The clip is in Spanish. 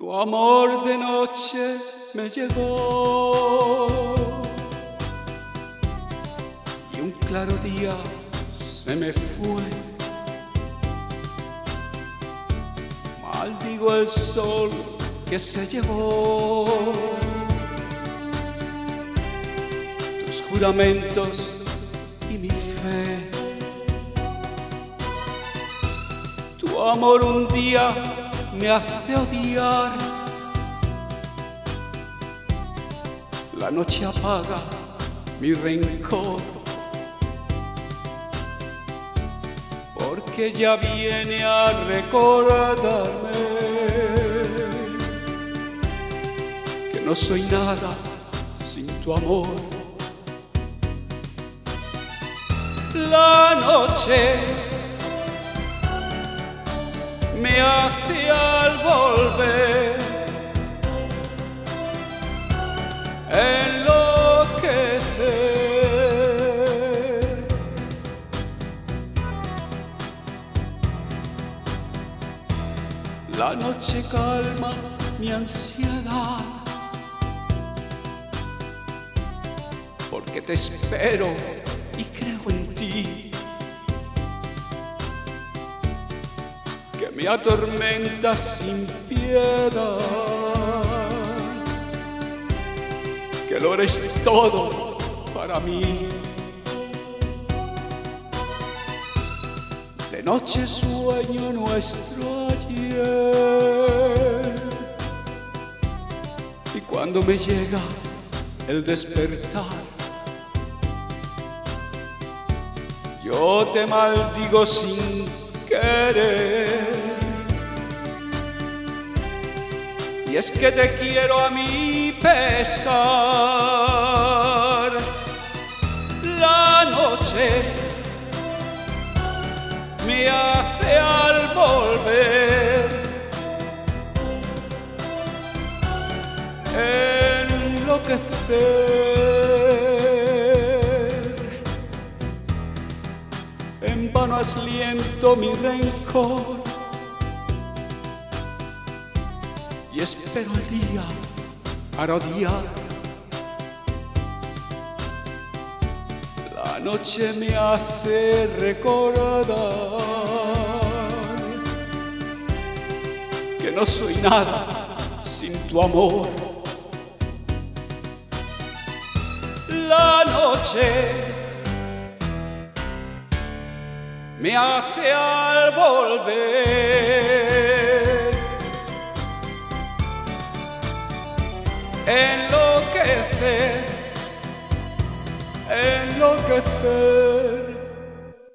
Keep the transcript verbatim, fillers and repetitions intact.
Tu amor de noche me llegó y un claro día se me fue. Maldigo el sol que se llevó tus juramentos y mi fe. Tu amor un día me hace odiar, la noche apaga mi rencor, porque ya viene a recordarme que no soy nada sin tu amor. La noche me hace al volver enloquecer. La noche calma mi ansiedad, porque te espero y creo en ti, que me atormenta sin piedad, que lo eres todo para mí. De noche sueño nuestro ayer, y cuando me llega el despertar, yo te maldigo sin querer. Y es que te quiero a mi pesar. La noche me hace al volver enloquecer. En vano asliento mi rencor y espero el día para odiar. La noche me hace recordar que no soy nada sin tu amor. La noche me hace al volver enloquecer, enloquecer.